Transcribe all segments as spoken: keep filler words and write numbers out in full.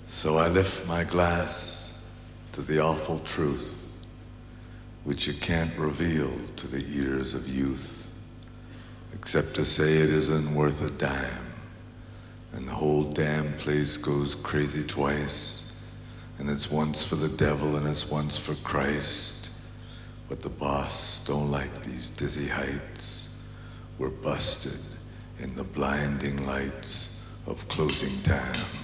So I lift my glass to the awful truth which you can't reveal to the ears of youth, except to say it isn't worth a dime, and the whole damn place goes crazy twice, and it's once for the devil and it's once for Christ. But the boss don't like these dizzy heights. We're busted in the blinding lights of closing time.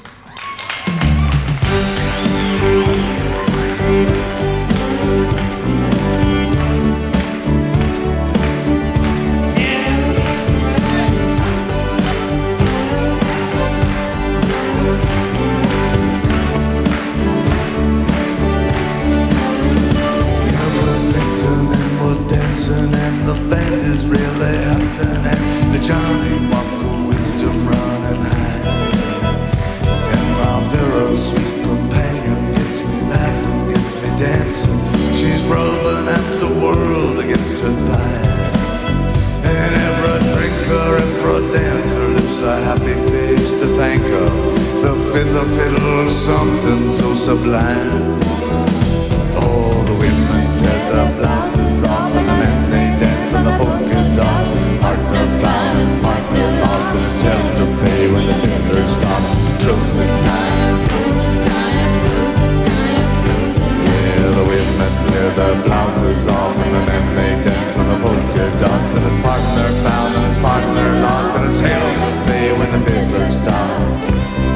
And the band is really happening. The Johnny Walker wisdom running high. And my very sweet companion gets me laughing, gets me dancing. She's rubbing half the world against her thigh. And every drinker, every dancer lifts a happy face to thank her. The fiddler fiddles something so sublime. All the women tear their blouses off, and the men they dance on the polka dots. Partner found and partner lost, and it's hell to pay when the fiddler stops. Closing time, closing time, closing time, closing time. Yeah, the women tear their blouses off, and the men they dance on the polka dots. And his partner found and his partner lost, and it's hell to pay when the fiddler stops.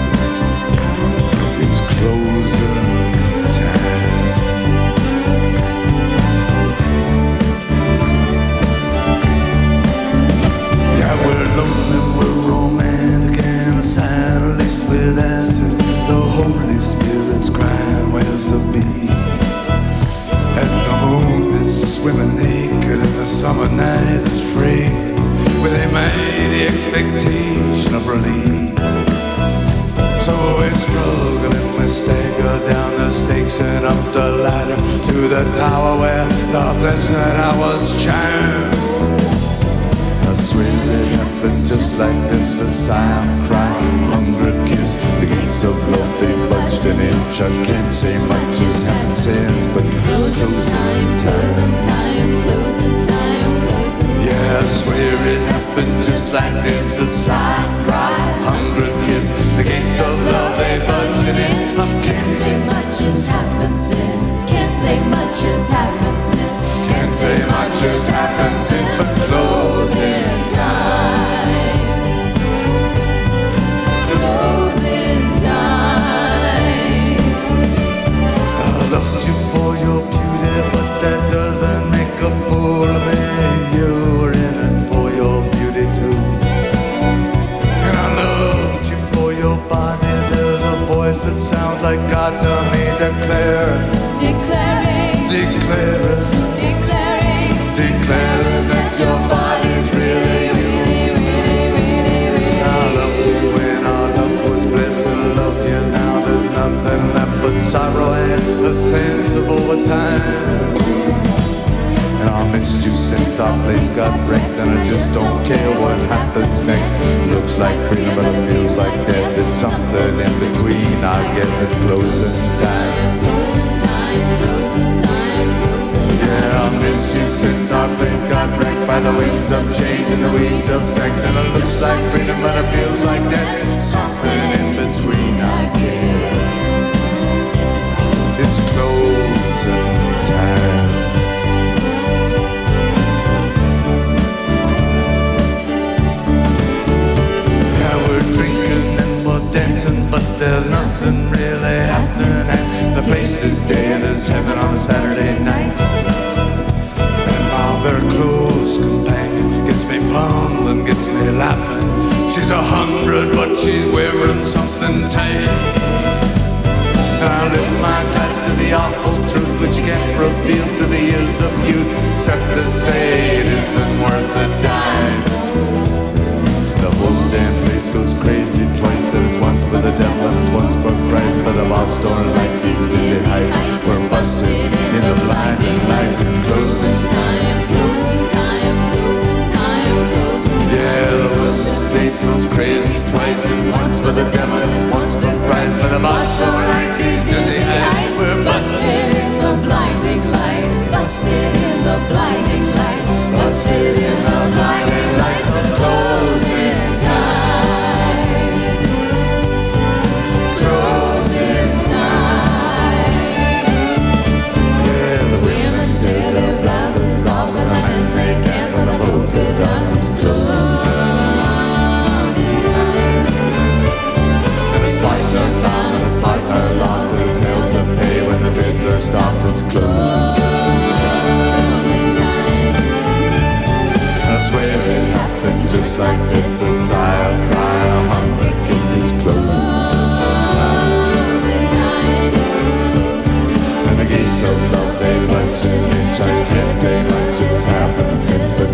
It's closing time. We're lonely, we're romantic, and sad, laced with acid. The Holy Spirit's crying, where's the bee? And the moon is swimming naked, and the summer night is fragrant with a mighty expectation of relief. So we struggle and we stagger down the stakes and up the ladder to the tower where the blessed hours chime. I swear it happened just like this, a sigh, cry, hunger, kiss. The gates of love, they budged an inch. I can't say much as happened since, but closing time, closing time, closing time, closing time. Yeah, I swear it happened just like this, a sigh, cry, hunger, kiss. The gates of love, they budged an inch. I can't say much has happened since. Can't say much has happened since. Can't say much has happened since, but closing time. Closing time. I loved you for your beauty, but that doesn't make a fool of me. You were in it for your beauty too. And I loved you for your body. There's a voice that sounds like God to me. Declare, declaring, declaring, declaring, declaring that your body's really you. Really, really, really. I loved you when our love was blessed. I love you now. There's nothing left but sorrow and the sins of overtime. And I missed you since our place got wrecked, and I just don't care what happens next. Looks like freedom, but it feels like death. It's something in between. I guess it's closing time. Closing time, closing time, closing time. Yeah, I missed you since our place got wrecked by the winds of change and the weeds of sex. And it looks like freedom, but it feels like death. Something in between. I guess it's closing time. Dancing, but there's nothing really happening, and the place is dead as heaven on a Saturday night. And my very close companion gets me fumbling, gets me laughing. She's a hundred, but she's wearing something tight. And I lift my glass to the awful truth which you can't reveal to the ears of youth, except to say it isn't worth a dime. The whole damn place goes crazy twice, and it's once for the devil and it's once for Christ. But the boss don't like these dizzy heights. We're busted in the blinding lights and closing time, closing time, closing time, closing time. Yeah, the place goes crazy twice, and it's once for the devil and it's once for Christ. But the boss bus don't like these dizzy heights. We're busted in the blinding lights, busted in the blinding lights, busted in the blinding lights of closing time. Closing time. Yeah, the women tear their blouses off and the men they dance on the polka dots. It's closing time. And it's partner found and it's partner lost and it's hell to pay when the fiddler stops. It's closing time. I swear it happened just like this. A sigh, a cry, a hungry kiss. It's closing time. And the gates of love they punch an inch. I can't say much has happened since the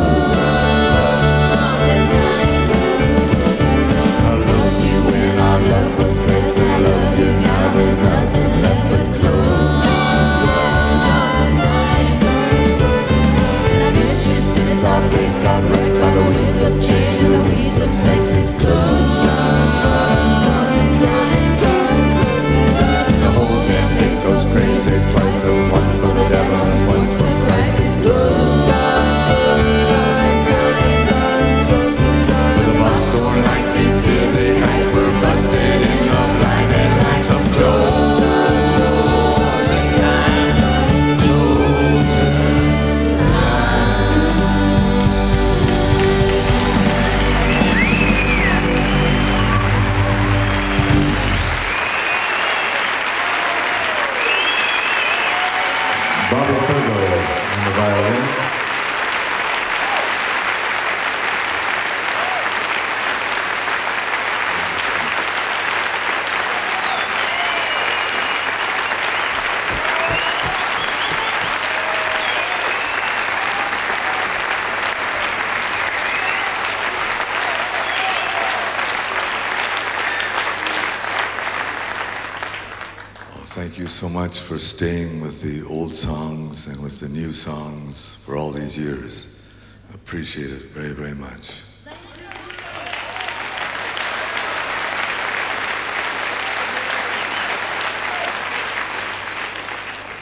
closing time. I loved you when our love was best. I love you now. There's nothing left but closing time. And I miss you since our place got wrecked by the winds of change and the weeds of sex. It's closing time. The whole damn place goes crazy twice. So it's once for the devil and it's once for Christ. It's closing time. The bus don't like these dizzy heights. We're busted in the blinding lights of closing time. Closing Bobby Fergo on the violin. Thank you so much for staying with the old songs and with the new songs for all these years. I appreciate it very, very much.